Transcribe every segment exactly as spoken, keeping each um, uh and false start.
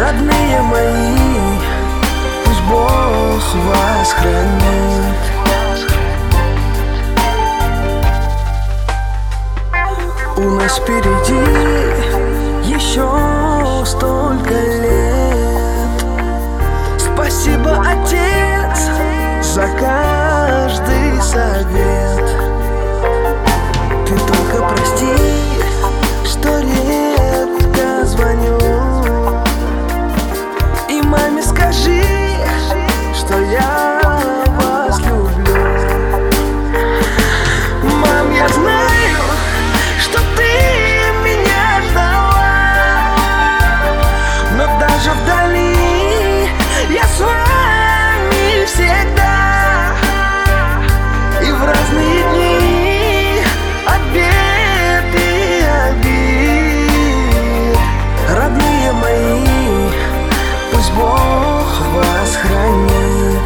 Родные мои, пусть Бог вас хранит. У нас впереди еще столько лет. Спасибо, Отец, за каждый совет. Ты только прости, что редко звоню, и маме скажи, что я вас люблю. Мам, я знаю, что ты меня ждала, но даже вдали я с вами всегда. И в разные дни от бед и обид. Родные мои, пусть Бог вас хранит.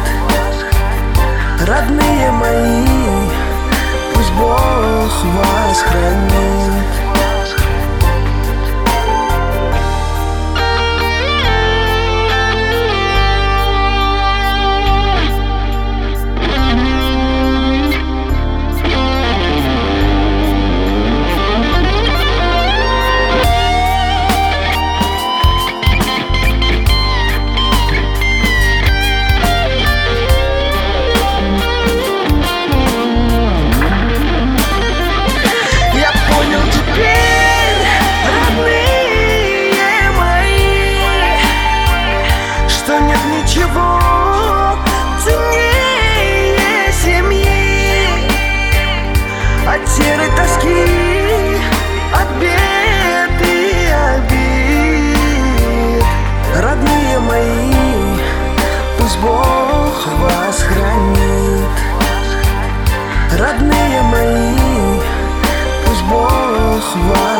Родные мои, пусть Бог вас хранит. Ничего ценнее семьи, от серой тоски, от бед и обид. Родные мои, пусть Бог вас хранит. Родные мои, пусть Бог вас